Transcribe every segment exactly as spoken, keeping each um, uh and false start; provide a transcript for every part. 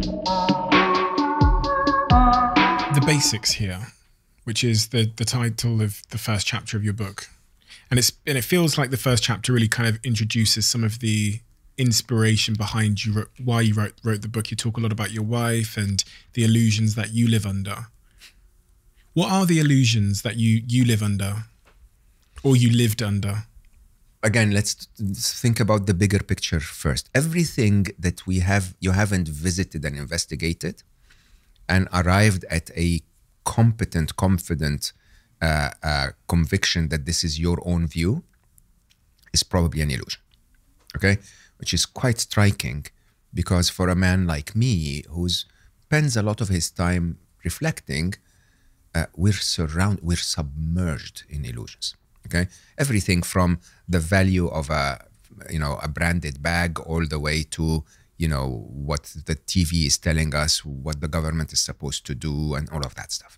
The Basics here, which is the, the title of the first chapter of your book. And it's and it feels like the first chapter really kind of introduces some of the inspiration behind you, why you wrote, wrote the book. You talk a lot about your wife and the illusions that you live under. What are the illusions that you, you live under or you lived under? Again, let's think about the bigger picture first. Everything that we have, you haven't visited and investigated and arrived at a competent, confident uh, uh, conviction that this is your own view is probably an illusion, okay? Which is quite striking because for a man like me who spends a lot of his time reflecting, uh, we're surrounded, we're submerged in illusions, okay? Everything from the value of a, you know, a branded bag all the way to, you know, what the T V is telling us, what the government is supposed to do and all of that stuff.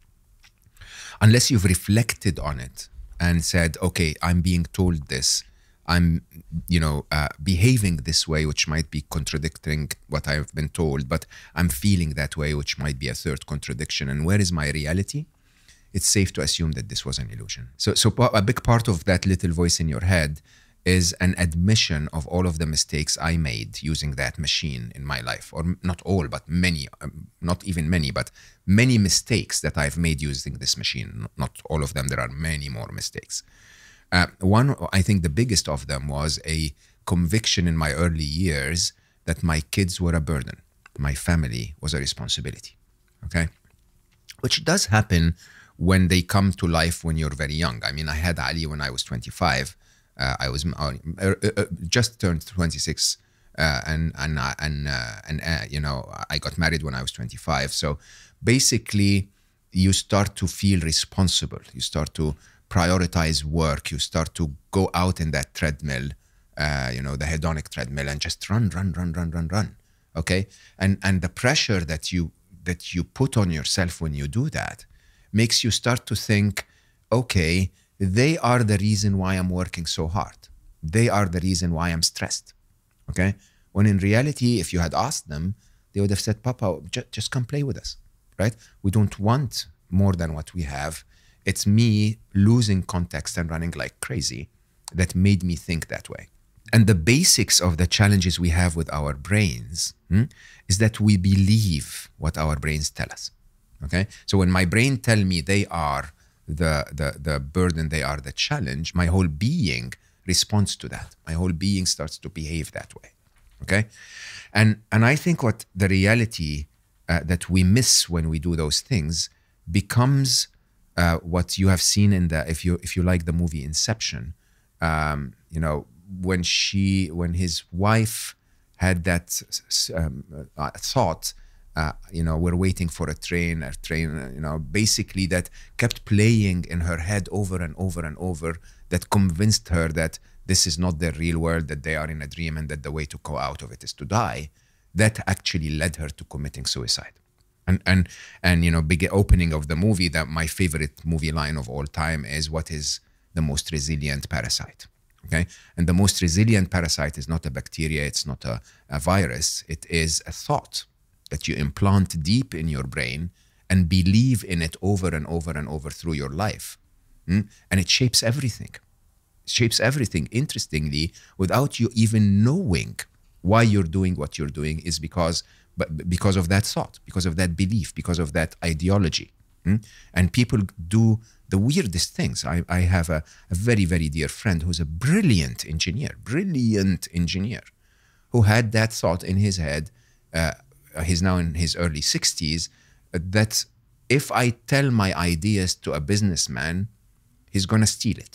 Unless you've reflected on it and said, okay, I'm being told this, I'm, you know, uh, behaving this way, which might be contradicting what I've been told, but I'm feeling that way, which might be a third contradiction. And where is my reality? It's safe to assume that this was an illusion. So, so a big part of that little voice in your head is an admission of all of the mistakes I made using that machine in my life, or not all, but many, um, not even many, but many mistakes that I've made using this machine. Not all of them, there are many more mistakes. Uh, one, I think the biggest of them was a conviction in my early years that my kids were a burden. My family was a responsibility, okay? Which does happen when they come to life when you're very young. I mean, I had Ali when I was twenty-five. Uh, I was uh, uh, just turned twenty-six, uh, and and uh, and uh, and uh, you know, I got married when I was twenty-five. So basically, you start to feel responsible. You start to prioritize work. You start to go out in that treadmill, uh, you know, the hedonic treadmill, and just run, run, run, run, run, run. Okay, and and the pressure that you that you put on yourself when you do that makes you start to think, okay, they are the reason why I'm working so hard. They are the reason why I'm stressed, okay? When in reality, if you had asked them, they would have said, Papa, just, just come play with us, right? We don't want more than what we have. It's me losing context and running like crazy that made me think that way. And the basics of the challenges we have with our brains hmm, is that we believe what our brains tell us, okay? So when my brain tell me they are the, the, the burden, they are the challenge, my whole being responds to that. My whole being starts to behave that way, okay? And, and I think what the reality uh, that we miss when we do those things becomes uh, what you have seen in the, if you, if you like the movie Inception, um, you know, when she, when his wife had that um, uh, thought, Uh, you know, we're waiting for a train, a train, you know, basically that kept playing in her head over and over and over, that convinced her that this is not the real world, that they are in a dream and that the way to go out of it is to die. That actually led her to committing suicide. And, and, and you know, big opening of the movie, that my favorite movie line of all time is, what is the most resilient parasite? Okay. And the most resilient parasite is not a bacteria, it's not a, a virus, it is a thought that you implant deep in your brain and believe in it over and over and over through your life. Mm? And it shapes everything. It shapes everything, interestingly, without you even knowing why you're doing what you're doing, is because, but because of that thought, because of that belief, because of that ideology. Mm? And people do the weirdest things. I, I have a, a very, very dear friend who's a brilliant engineer, brilliant engineer, who had that thought in his head, uh, he's now in his early sixties, that if I tell my ideas to a businessman, he's gonna steal it.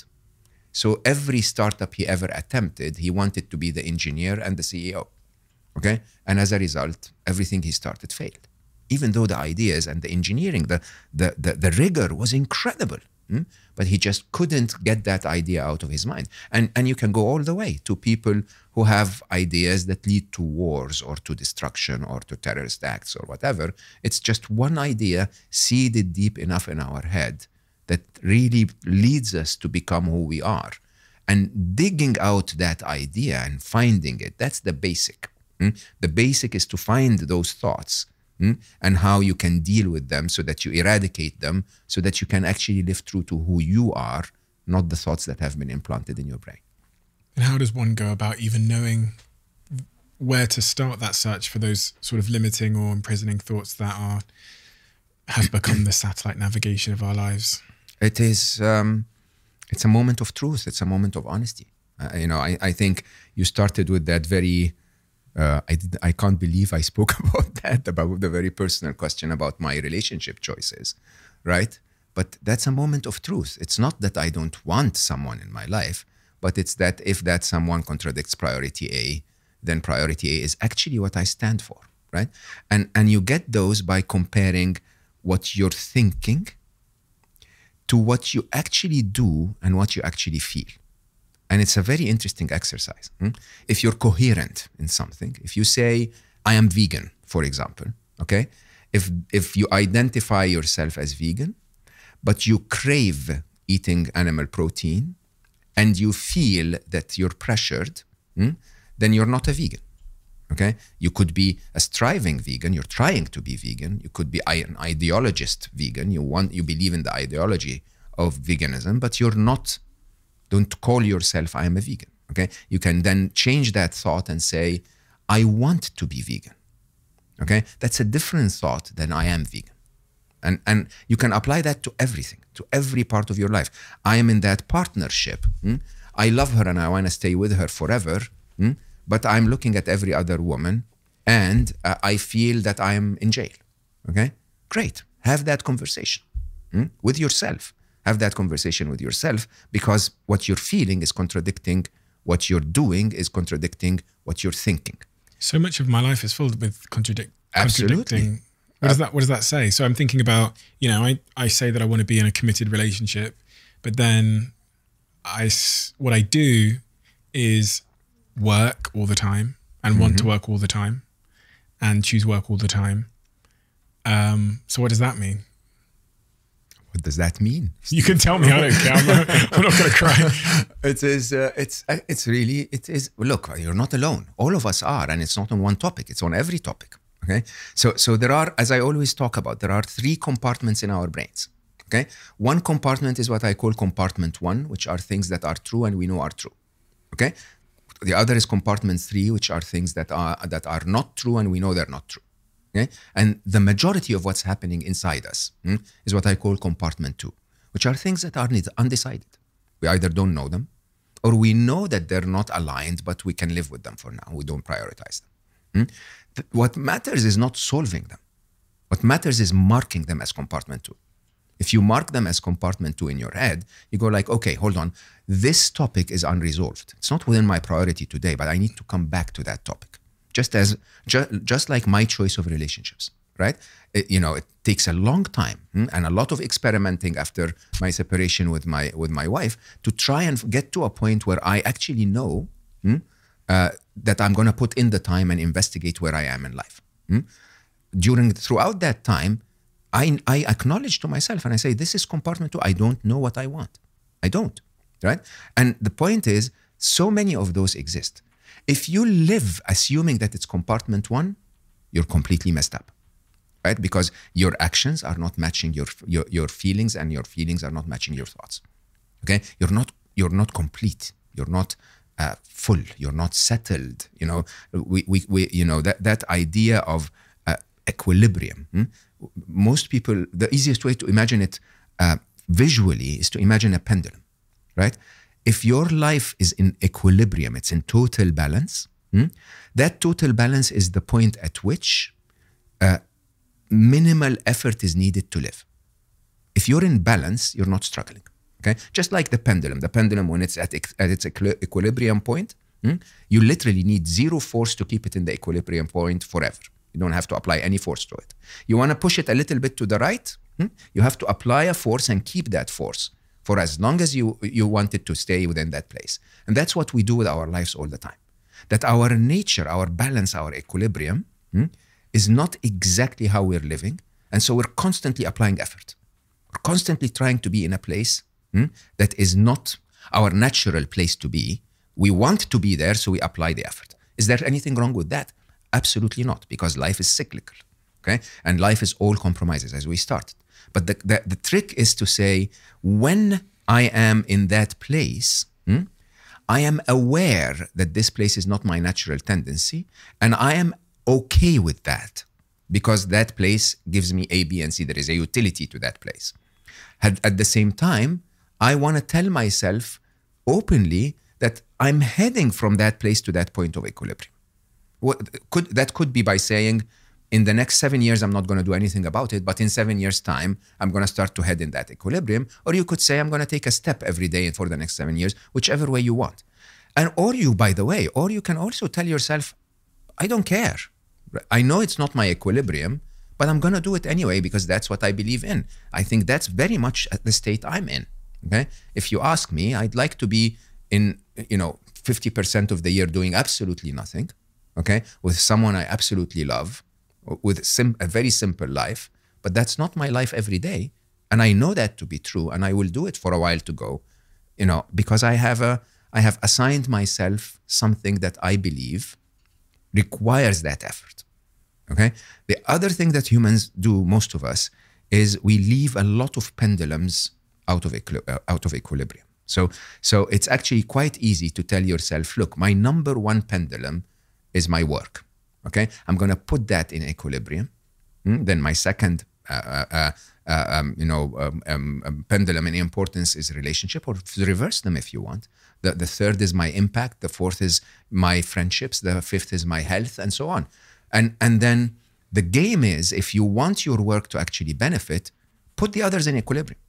So every startup he ever attempted, he wanted to be the engineer and the C E O, okay? And as a result, everything he started failed. Even though the ideas and the engineering, the, the, the, the rigor was incredible, hmm? But he just couldn't get that idea out of his mind. And, and you can go all the way to people who have ideas that lead to wars or to destruction or to terrorist acts or whatever. It's just one idea seeded deep enough in our head that really leads us to become who we are. And digging out that idea and finding it, that's the basic. Mm? The basic is to find those thoughts mm? and how you can deal with them so that you eradicate them, so that you can actually live true to who you are, not the thoughts that have been implanted in your brain. And how does one go about even knowing where to start that search for those sort of limiting or imprisoning thoughts that are have become the satellite navigation of our lives? It is, um, it's a moment of truth. It's a moment of honesty. Uh, you know, I, I think you started with that very, uh, I, did, I can't believe I spoke about that, about the very personal question about my relationship choices, right? But that's a moment of truth. It's not that I don't want someone in my life, but it's that if that someone contradicts priority A, then priority A is actually what I stand for, right? And, and you get those by comparing what you're thinking to what you actually do and what you actually feel. And it's a very interesting exercise. Hmm? If you're coherent in something, if you say, I am vegan, for example, okay? If, if you identify yourself as vegan, but you crave eating animal protein and you feel that you're pressured, hmm, then you're not a vegan, okay? You could be a striving vegan, you're trying to be vegan. You could be an ideologist vegan, you want, you believe in the ideology of veganism, but you're not, don't call yourself, I am a vegan, okay? You can then change that thought and say, I want to be vegan, okay? That's a different thought than I am vegan. And, and you can apply that to everything, to every part of your life. I am in that partnership. Hmm? I love her and I want to stay with her forever, hmm? But I'm looking at every other woman and uh, I feel that I'm in jail, okay? Great, have that conversation hmm? with yourself. Have that conversation with yourself, because what you're feeling is contradicting what you're doing, is contradicting what you're thinking. So much of my life is filled with contradict Absolutely. contradicting. What does that What does that say? So I'm thinking about, you know, I, I say that I want to be in a committed relationship, but then I what I do is work all the time and mm-hmm. want to work all the time and choose work all the time. Um, so what does that mean? What does that mean? You can tell me. I don't care. I'm not, I'm not going to cry. It is. Uh, it's. Uh, it's really. It is. Look, you're not alone. All of us are, and it's not on one topic. It's on every topic. Okay. So, so there are, as I always talk about, there are three compartments in our brains. Okay. One compartment is what I call compartment one, which are things that are true and we know are true. Okay. The other is compartment three, which are things that are that are not true and we know they're not true. Okay? And the majority of what's happening inside us hmm, is what I call compartment two, which are things that are undecided. We either don't know them, or we know that they're not aligned, but we can live with them for now. We don't prioritize them. Hmm? Th- what matters is not solving them. What matters is marking them as compartment two. If you mark them as compartment two in your head, you go like, okay, hold on. This topic is unresolved. It's not within my priority today, but I need to come back to that topic. Just as, ju just like my choice of relationships, right? It, you know, it takes a long time hmm, and a lot of experimenting after my separation with my with my wife to try and get to a point where I actually know hmm, uh, that I'm going to put in the time and investigate where I am in life. Hmm? During throughout that time, I I acknowledge to myself and I say, this is compartment two. I don't know what I want. I don't, right? And the point is, so many of those exist. If you live assuming that it's compartment one, you're completely messed up, right? Because your actions are not matching your, your, your feelings, and your feelings are not matching your thoughts, okay? You're not, you're not complete. You're not uh, full. You're not settled. You know, we, we, we you know, that, that idea of uh, equilibrium. Hmm? Most people, the easiest way to imagine it uh, visually is to imagine a pendulum, right? If your life is in equilibrium, it's in total balance, hmm? that total balance is the point at which uh, minimal effort is needed to live. If you're in balance, you're not struggling, okay? Just like the pendulum. The pendulum, when it's at, at its equilibrium point, hmm? you literally need zero force to keep it in the equilibrium point forever. You don't have to apply any force to it. You want to push it a little bit to the right, hmm? you have to apply a force and keep that force for as long as you, you want it to stay within that place. And that's what we do with our lives all the time. That our nature, our balance, our equilibrium hmm, is not exactly how we're living. And so we're constantly applying effort. We're constantly trying to be in a place hmm, that is not our natural place to be. We want to be there, so we apply the effort. Is there anything wrong with that? Absolutely not, because life is cyclical, okay? And life is all compromises, as we started. But the, the, the trick is to say, when I am in that place, hmm, I am aware that this place is not my natural tendency, and I am okay with that, because that place gives me A, B, and C. There is a utility to that place. At, at the same time, I want to tell myself openly that I'm heading from that place to that point of equilibrium. What could, that could be by saying, in the next seven years, I'm not going to do anything about it, but in seven years' time, I'm going to start to head in that equilibrium. Or you could say, I'm going to take a step every day for the next seven years, whichever way you want. And or you, by the way, or you can also tell yourself, I don't care. I know it's not my equilibrium, but I'm going to do it anyway because that's what I believe in. I think that's very much the state I'm in. Okay? If you ask me, I'd like to be in, you know, fifty percent of the year doing absolutely nothing, okay, with someone I absolutely love, with sim- a very simple life, but that's not my life every day. And I know that to be true, and I will do it for a while to go, you know, because I have a, I have assigned myself something that I believe requires that effort, okay? The other thing that humans do, most of us, is we leave a lot of pendulums out of, equi- uh, out of equilibrium. So, so it's actually quite easy to tell yourself, look, my number one pendulum is my work. Okay, I'm going to put that in equilibrium. Mm? Then my second, uh, uh, uh, um, you know, um, um, um, pendulum in importance is relationship, or reverse them if you want. The, the third is my impact. The fourth is my friendships. The fifth is my health, and so on. And and then the game is, if you want your work to actually benefit, put the others in equilibrium.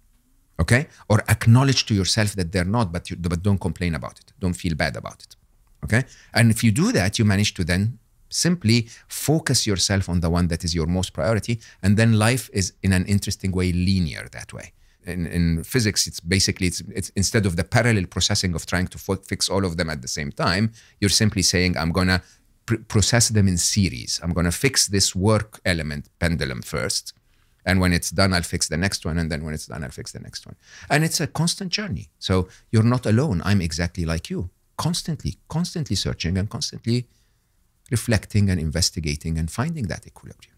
Okay, or acknowledge to yourself that they're not, but you, but don't complain about it. Don't feel bad about it. Okay, and if you do that, you manage to then simply focus yourself on the one that is your most priority, and then life is, in an interesting way, linear that way. In, in physics, it's basically, it's, it's instead of the parallel processing of trying to fo- fix all of them at the same time, you're simply saying, I'm going to pr- process them in series. I'm going to fix this work element pendulum first, and when it's done, I'll fix the next one, and then when it's done, I'll fix the next one. And it's a constant journey. So you're not alone. I'm exactly like you, constantly, constantly searching and constantly reflecting and investigating and finding that equilibrium.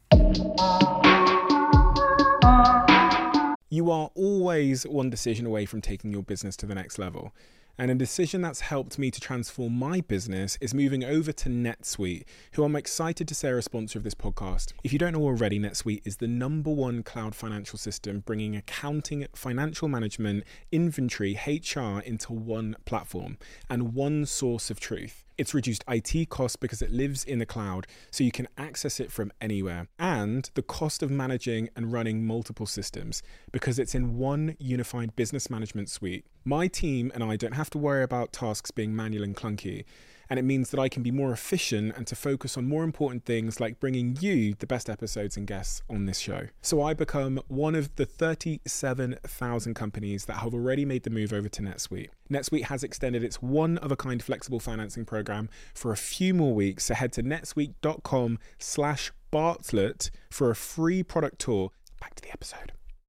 You are always one decision away from taking your business to the next level. And a decision that's helped me to transform my business is moving over to NetSuite, who I'm excited to say are a sponsor of this podcast. If you don't know already, NetSuite is the number one cloud financial system, bringing accounting, financial management, inventory, H R into one platform and one source of truth. It's reduced I T costs because it lives in the cloud, so you can access it from anywhere. And the cost of managing and running multiple systems because it's in one unified business management suite. My team and I don't have to worry about tasks being manual and clunky. And it means that I can be more efficient and to focus on more important things like bringing you the best episodes and guests on this show. So I become one of the thirty-seven thousand companies that have already made the move over to NetSuite. NetSuite has extended its one-of-a-kind flexible financing program for a few more weeks. So head to netsuite.com slash Bartlett for a free product tour. Back to the episode.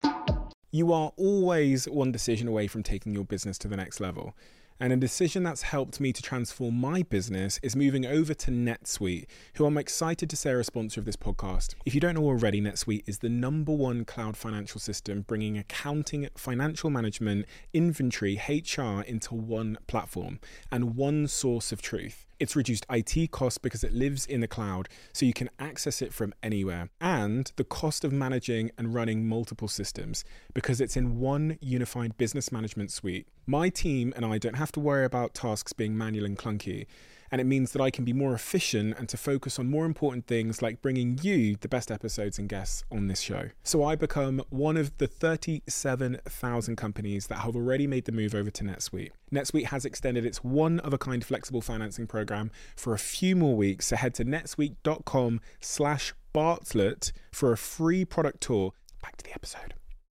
You are always one decision away from taking your business to the next level. And a decision that's helped me to transform my business is moving over to NetSuite, who I'm excited to say are a sponsor of this podcast. If you don't know already, NetSuite is the number one cloud financial system, bringing accounting, financial management, inventory, H R into one platform and one source of truth. It's reduced I T costs because it lives in the cloud, so you can access it from anywhere. And the cost of managing and running multiple systems because it's in one unified business management suite. My team and I don't have to worry about tasks being manual and clunky. And it means that I can be more efficient and to focus on more important things like bringing you the best episodes and guests on this show. So I become one of the thirty-seven thousand companies that have already made the move over to NetSuite. NetSuite has extended its one-of-a-kind flexible financing program for a few more weeks. So head to netsuite.com slash Bartlett for a free product tour. Back to the episode.